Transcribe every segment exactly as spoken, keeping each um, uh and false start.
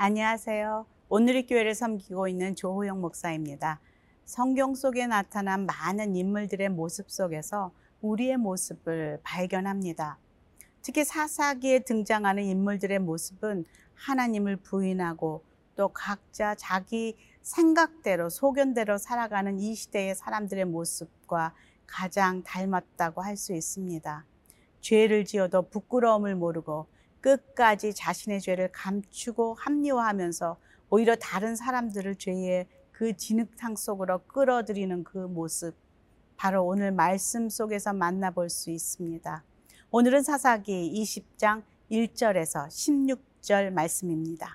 안녕하세요. 오늘의 교회를 섬기고 있는 조호영 목사입니다. 성경 속에 나타난 많은 인물들의 모습 속에서 우리의 모습을 발견합니다. 특히 사사기에 등장하는 인물들의 모습은 하나님을 부인하고 또 각자 자기 생각대로 소견대로 살아가는 이 시대의 사람들의 모습과 가장 닮았다고 할 수 있습니다. 죄를 지어도 부끄러움을 모르고 끝까지 자신의 죄를 감추고 합리화하면서 오히려 다른 사람들을 죄의 그 진흙탕 속으로 끌어들이는 그 모습, 바로 오늘 말씀 속에서 만나볼 수 있습니다. 오늘은 사사기 이십 장 일 절에서 십육 절 말씀입니다.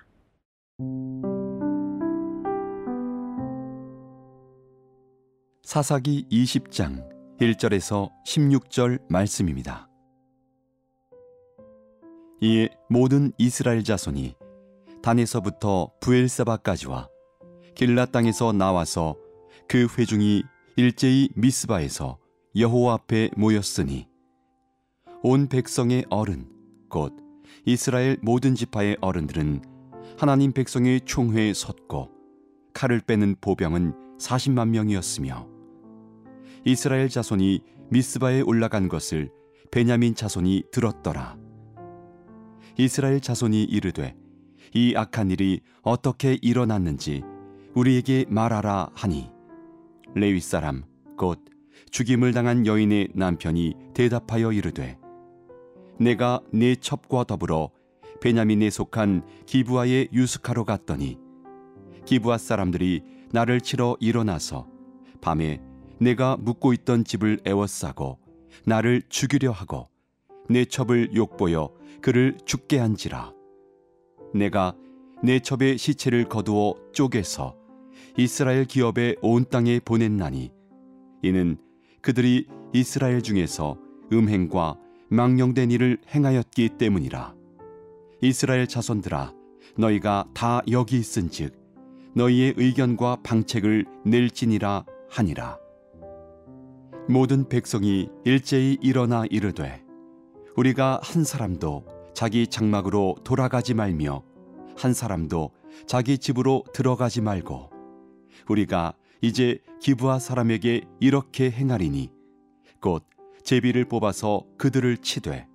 사사기 이십 장 일 절에서 십육 절 말씀입니다. 이에 모든 이스라엘 자손이 단에서부터 부엘세바까지와 길라 땅에서 나와서 그 회중이 일제히 미스바에서 여호와 앞에 모였으니 온 백성의 어른 곧 이스라엘 모든 지파의 어른들은 하나님 백성의 총회에 섰고 칼을 빼는 보병은 사십만 명이었으며 이스라엘 자손이 미스바에 올라간 것을 베냐민 자손이 들었더라. 이스라엘 자손이 이르되 이 악한 일이 어떻게 일어났는지 우리에게 말하라 하니 레위 사람 곧 죽임을 당한 여인의 남편이 대답하여 이르되 내가 내 첩과 더불어 베냐민에 속한 기브아에 유숙하러 갔더니 기브아 사람들이 나를 치러 일어나서 밤에 내가 묵고 있던 집을 에워싸고 나를 죽이려 하고 내 첩을 욕보여 그를 죽게 한지라. 내가 내 첩의 시체를 거두어 쪼개서 이스라엘 기업의 온 땅에 보냈나니 이는 그들이 이스라엘 중에서 음행과 망령된 일을 행하였기 때문이라. 이스라엘 자손들아 너희가 다 여기 있은즉 너희의 의견과 방책을 낼지니라 하니라. 모든 백성이 일제히 일어나 이르되 우리가 한 사람도 자기 장막으로 돌아가지 말며 한 사람도 자기 집으로 들어가지 말고 우리가 이제 기브아 사람에게 이렇게 행하리니 곧 제비를 뽑아서 그들을 치되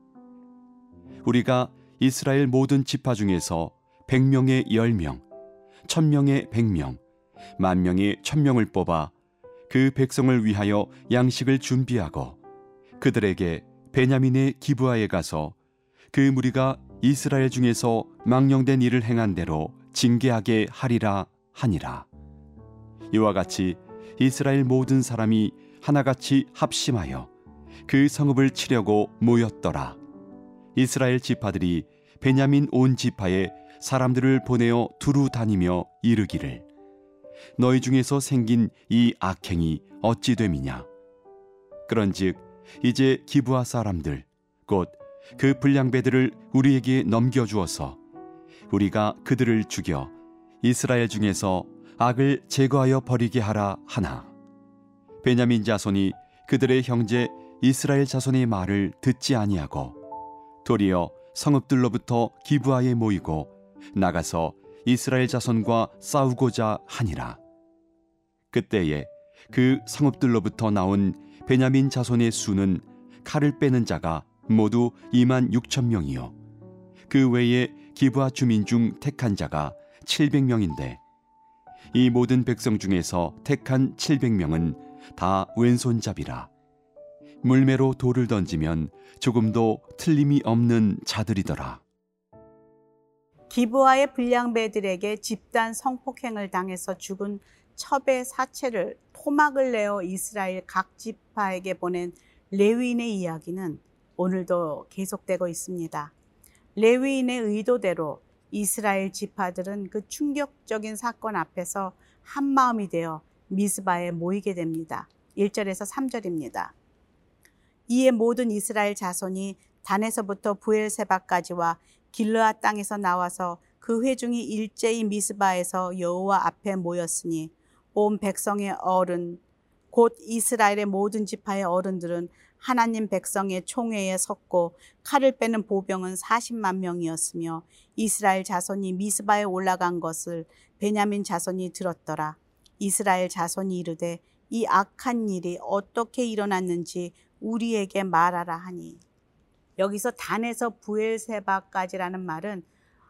우리가 이스라엘 모든 지파 중에서 백 명의 열 명, 천 명의 백 명, 만 명의 천 명을 뽑아 그 백성을 위하여 양식을 준비하고 그들에게 베냐민의 기브아에 가서 그 무리가 이스라엘 중에서 망령된 일을 행한 대로 징계하게 하리라 하니라. 이와 같이 이스라엘 모든 사람이 하나같이 합심하여 그 성읍을 치려고 모였더라. 이스라엘 지파들이 베냐민 온 지파에 사람들을 보내어 두루 다니며 이르기를 너희 중에서 생긴 이 악행이 어찌 됨이냐. 그런즉 이제 기브아 사람들 곧 그 불량배들을 우리에게 넘겨주어서 우리가 그들을 죽여 이스라엘 중에서 악을 제거하여 버리게 하라 하나. 베냐민 자손이 그들의 형제 이스라엘 자손의 말을 듣지 아니하고 도리어 성읍들로부터 기브아에 모이고 나가서 이스라엘 자손과 싸우고자 하니라. 그때에 그 성읍들로부터 나온 베냐민 자손의 수는 칼을 빼는 자가 모두 이만 육천 명이요 그 외에 기브아 주민 중 택한 자가 칠백 명인데 이 모든 백성 중에서 택한 칠백 명은 다 왼손잡이라. 물매로 돌을 던지면 조금도 틀림이 없는 자들이더라. 기브아의 불량배들에게 집단 성폭행을 당해서 죽은 첩의 사체를 토막을 내어 이스라엘 각 지파에게 보낸 레위인의 이야기는 오늘도 계속되고 있습니다. 레위인의 의도대로 이스라엘 지파들은 그 충격적인 사건 앞에서 한마음이 되어 미스바에 모이게 됩니다. 일 절에서 삼 절입니다. 이에 모든 이스라엘 자손이 단에서부터 부엘세바까지와 길르앗 땅에서 나와서 그 회중이 일제히 미스바에서 여호와 앞에 모였으니 온 백성의 어른 곧 이스라엘의 모든 지파의 어른들은 하나님 백성의 총회에 섰고 칼을 빼는 보병은 사십만 명이었으며 이스라엘 자손이 미스바에 올라간 것을 베냐민 자손이 들었더라. 이스라엘 자손이 이르되 이 악한 일이 어떻게 일어났는지 우리에게 말하라 하니. 여기서 단에서 부엘세바까지라는 말은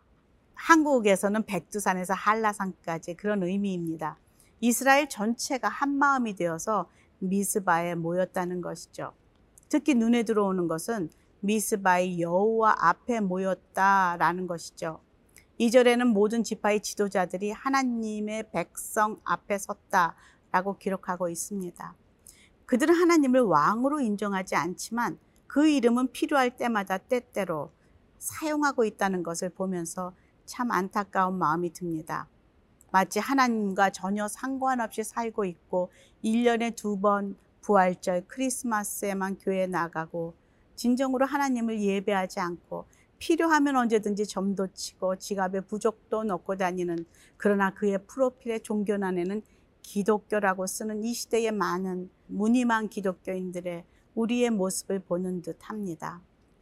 한국에서는 백두산에서 한라산까지 그런 의미입니다. 이스라엘 전체가 한마음이 되어서 미스바에 모였다는 것이죠. 특히 눈에 들어오는 것은 미스바의 여호와 앞에 모였다라는 것이죠. 이 절에는 모든 지파의 지도자들이 하나님의 백성 앞에 섰다라고 기록하고 있습니다. 그들은 하나님을 왕으로 인정하지 않지만 그 이름은 필요할 때마다 때때로 사용하고 있다는 것을 보면서 참 안타까운 마음이 듭니다. 마치 하나님과 전혀 상관없이 살고 있고 일 년에 두 번 부활절, 크리스마스에만 교회에 나가고 진정으로 하나님을 예배하지 않고 필요하면 언제든지 점도 치고 지갑에 부적도 넣고 다니는, 그러나 그의 프로필에 종교난에는 기독교라고 쓰는 이 시대의 많은 무늬만 기독교인들의 우리의 모습을 보는 듯 합니다.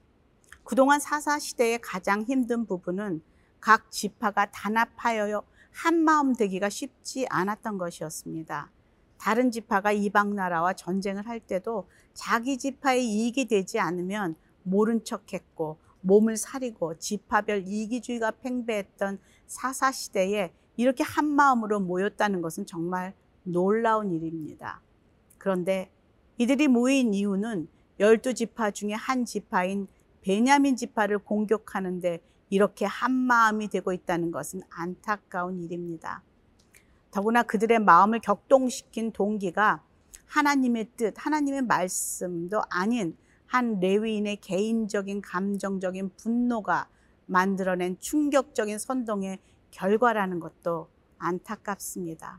그동안 사사 시대의 가장 힘든 부분은 각 지파가 단합하여 한마음 되기가 쉽지 않았던 것이었습니다. 다른 지파가 이방 나라와 전쟁을 할 때도 자기 지파의 이익이 되지 않으면 모른 척했고 몸을 사리고 지파별 이기주의가 팽배했던 사사 시대에 이렇게 한마음으로 모였다는 것은 정말 놀라운 일입니다. 그런데 이들이 모인 이유는 열두 지파 중에 한 지파인 베냐민 지파를 공격하는데 이렇게 한마음이 되고 있다는 것은 안타까운 일입니다. 더구나 그들의 마음을 격동시킨 동기가 하나님의 뜻, 하나님의 말씀도 아닌 한 레위인의 개인적인 감정적인 분노가 만들어낸 충격적인 선동의 결과라는 것도 안타깝습니다.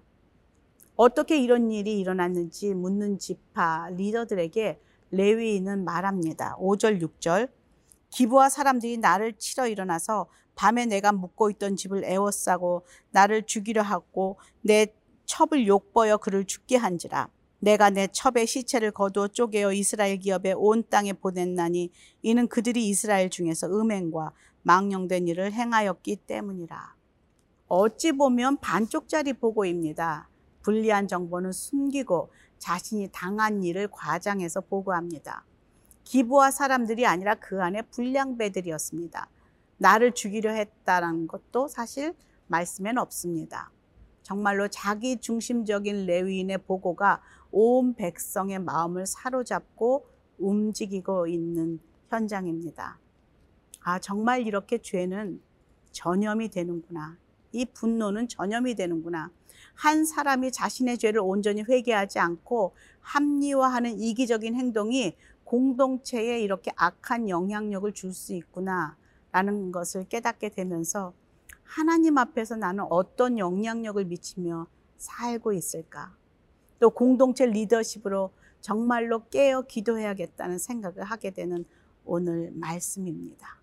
어떻게 이런 일이 일어났는지 묻는 지파 리더들에게 레위인은 말합니다. 오 절 육 절 기브아 사람들이 나를 치러 일어나서 밤에 내가 묵고 있던 집을 에워싸고 나를 죽이려 하고 내 첩을 욕보여 그를 죽게 한지라. 내가 내 첩의 시체를 거두어 쪼개어 이스라엘 기업에 온 땅에 보냈나니 이는 그들이 이스라엘 중에서 음행과 망령된 일을 행하였기 때문이라. 어찌 보면 반쪽짜리 보고입니다. 불리한 정보는 숨기고 자신이 당한 일을 과장해서 보고합니다. 기브아 사람들이 아니라 그 안에 불량배들이었습니다. 나를 죽이려 했다는 것도 사실 말씀엔 없습니다. 정말로 자기 중심적인 레위인의 보고가 온 백성의 마음을 사로잡고 움직이고 있는 현장입니다. 아, 정말 이렇게 죄는 전염이 되는구나. 이 분노는 전염이 되는구나. 한 사람이 자신의 죄를 온전히 회개하지 않고 합리화하는 이기적인 행동이 공동체에 이렇게 악한 영향력을 줄 수 있구나 라는 것을 깨닫게 되면서 하나님 앞에서 나는 어떤 영향력을 미치며 살고 있을까? 또 공동체 리더십으로 정말로 깨어 기도해야겠다는 생각을 하게 되는 오늘 말씀입니다.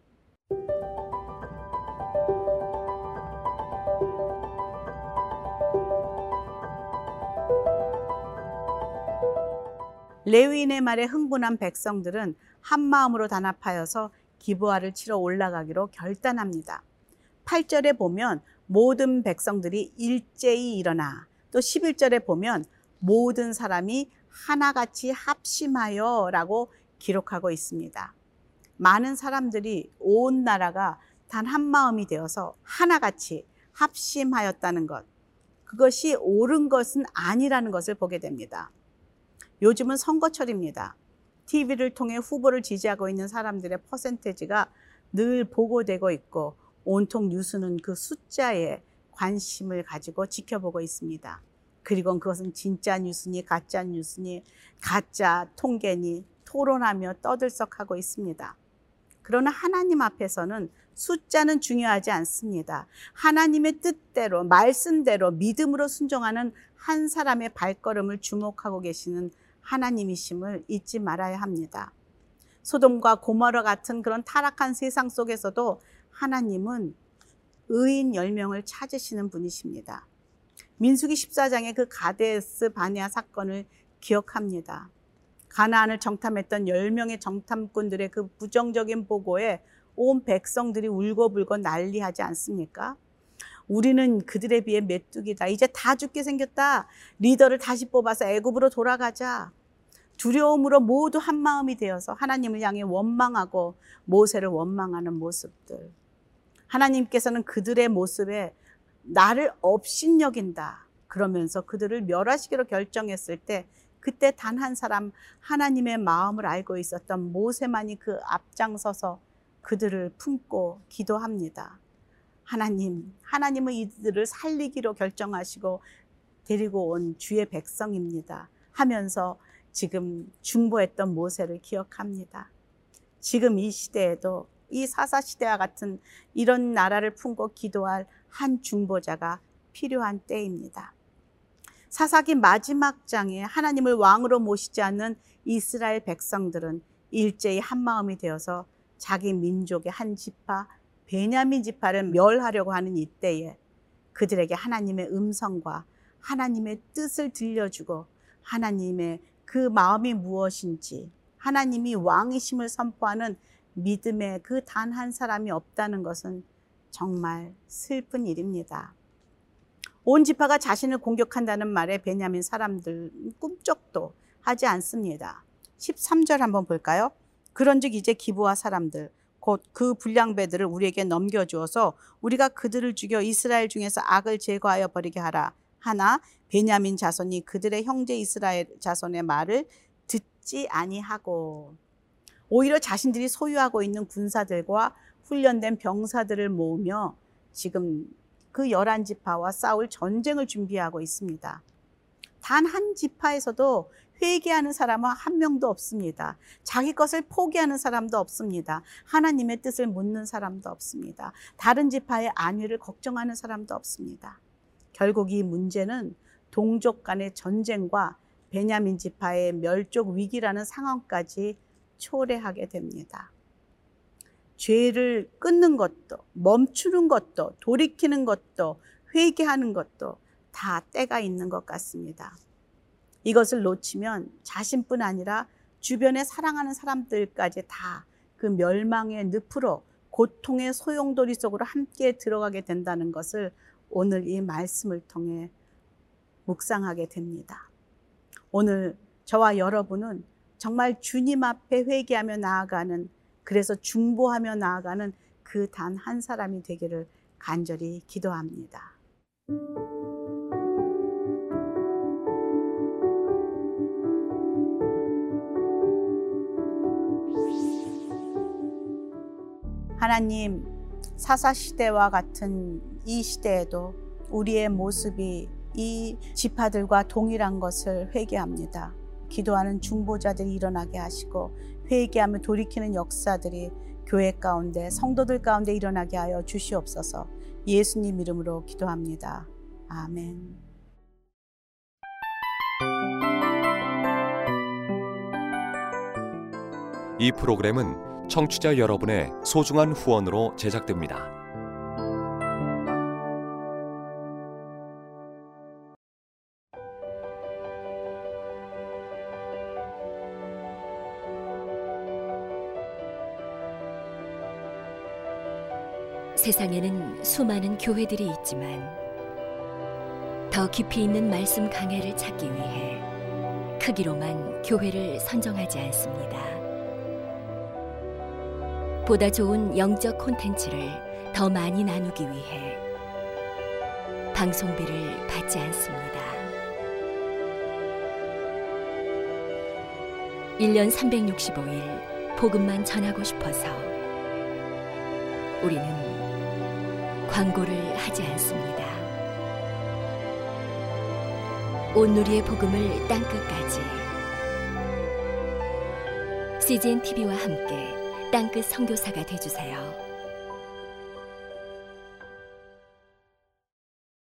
레위인의 말에 흥분한 백성들은 한마음으로 단합하여서 기브아를 치러 올라가기로 결단합니다. 팔 절에 보면 모든 백성들이 일제히 일어나, 또 십일 절에 보면 모든 사람이 하나같이 합심하여 라고 기록하고 있습니다. 많은 사람들이 온 나라가 단 한마음이 되어서 하나같이 합심하였다는 것, 그것이 옳은 것은 아니라는 것을 보게 됩니다. 요즘은 선거철입니다. 티비를 통해 후보를 지지하고 있는 사람들의 퍼센테이지가 늘 보고되고 있고 온통 뉴스는 그 숫자에 관심을 가지고 지켜보고 있습니다. 그리고 그것은 진짜 뉴스니 가짜 뉴스니 가짜 통계니 토론하며 떠들썩하고 있습니다. 그러나 하나님 앞에서는 숫자는 중요하지 않습니다. 하나님의 뜻대로 말씀대로 믿음으로 순종하는 한 사람의 발걸음을 주목하고 계시는 하나님이심을 잊지 말아야 합니다. 소돔과 고모라 같은 그런 타락한 세상 속에서도 하나님은 의인 열 명을 찾으시는 분이십니다. 민수기 십사 장의 그 가데스 바네아 사건을 기억합니다. 가나안을 정탐했던 열 명의 정탐꾼들의 그 부정적인 보고에 온 백성들이 울고불고 난리하지 않습니까? 우리는 그들에 비해 메뚜기다. 이제 다 죽게 생겼다. 리더를 다시 뽑아서 애굽으로 돌아가자. 두려움으로 모두 한마음이 되어서 하나님을 향해 원망하고 모세를 원망하는 모습들. 하나님께서는 그들의 모습에 나를 업신여긴다. 그러면서 그들을 멸하시기로 결정했을 때 그때 단 한 사람 하나님의 마음을 알고 있었던 모세만이 그 앞장서서 그들을 품고 기도합니다. 하나님, 하나님은 이들을 살리기로 결정하시고 데리고 온 주의 백성입니다. 하면서 지금 중보했던 모세를 기억합니다. 지금 이 시대에도 이 사사 시대와 같은 이런 나라를 품고 기도할 한 중보자가 필요한 때입니다. 사사기 마지막 장에 하나님을 왕으로 모시지 않는 이스라엘 백성들은 일제히 한마음이 되어서 자기 민족의 한 지파, 베냐민 지파를 멸하려고 하는 이때에 그들에게 하나님의 음성과 하나님의 뜻을 들려주고 하나님의 그 마음이 무엇인지, 하나님이 왕이심을 선포하는 믿음의 그 단 한 사람이 없다는 것은 정말 슬픈 일입니다. 온 지파가 자신을 공격한다는 말에 베냐민 사람들 꿈쩍도 하지 않습니다. 십삼 절 한번 볼까요? 그런즉 이제 기브아 사람들 곧 그 불량배들을 우리에게 넘겨주어서 우리가 그들을 죽여 이스라엘 중에서 악을 제거하여 버리게 하라. 하나 베냐민 자손이 그들의 형제 이스라엘 자손의 말을 듣지 아니하고, 오히려 자신들이 소유하고 있는 군사들과 훈련된 병사들을 모으며 지금 그 열한 지파와 싸울 전쟁을 준비하고 있습니다. 단 한 지파에서도 회개하는 사람은 한 명도 없습니다. 자기 것을 포기하는 사람도 없습니다. 하나님의 뜻을 묻는 사람도 없습니다. 다른 지파의 안위를 걱정하는 사람도 없습니다. 결국 이 문제는 동족 간의 전쟁과 베냐민 지파의 멸족 위기라는 상황까지 초래하게 됩니다. 죄를 끊는 것도, 멈추는 것도, 돌이키는 것도, 회개하는 것도 다 때가 있는 것 같습니다. 이것을 놓치면 자신뿐 아니라 주변에 사랑하는 사람들까지 다 그 멸망의 늪으로, 고통의 소용돌이 속으로 함께 들어가게 된다는 것을 오늘 이 말씀을 통해 묵상하게 됩니다. 오늘 저와 여러분은 정말 주님 앞에 회개하며 나아가는, 그래서 중보하며 나아가는 그 단 한 사람이 되기를 간절히 기도합니다. 하나님, 사사시대와 같은 이 시대에도 우리의 모습이 이 지파들과 동일한 것을 회개합니다. 기도하는 중보자들이 일어나게 하시고 회개하며 돌이키는 역사들이 교회 가운데, 성도들 가운데 일어나게 하여 주시옵소서. 예수님 이름으로 기도합니다. 아멘. 이 프로그램은 청취자 여러분의 소중한 후원으로 제작됩니다. 세상에는 수많은 교회들이 있지만 더 깊이 있는 말씀 강해를 찾기 위해 크기로만 교회를 선정하지 않습니다. 보다 좋은 영적 콘텐츠를 더 많이 나누기 위해 방송비를 받지 않습니다. 일 년 삼백육십오 일 복음만 전하고 싶어서 우리는 광고를 하지 않습니다. 온누리의 복음을 땅끝까지 씨지엔 티비와 함께 땅끝 선교사가 되어주세요.